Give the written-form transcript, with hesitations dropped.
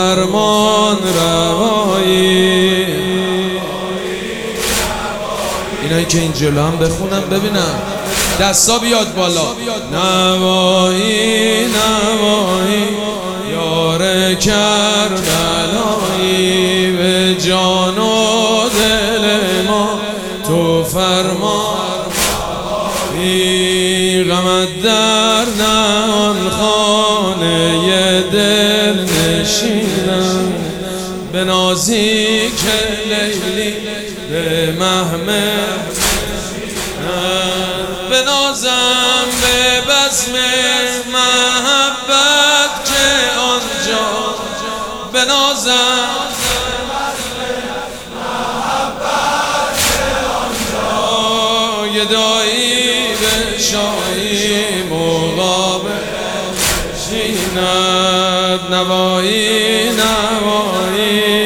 فرمان روایی. اینایی که این جلو هم بخونم ببینم دستا بیاد بالا. نوایی نوایی یار کربلایی، به جان و دل ما تو فرمان روایی. غمت در نهان خانه دل نشینم، به نازیک لیلی به محمل بنازم، به بزم محبت که آنجا بنازم، یه دایی به شایی مقابل شیند. نوایی نوایی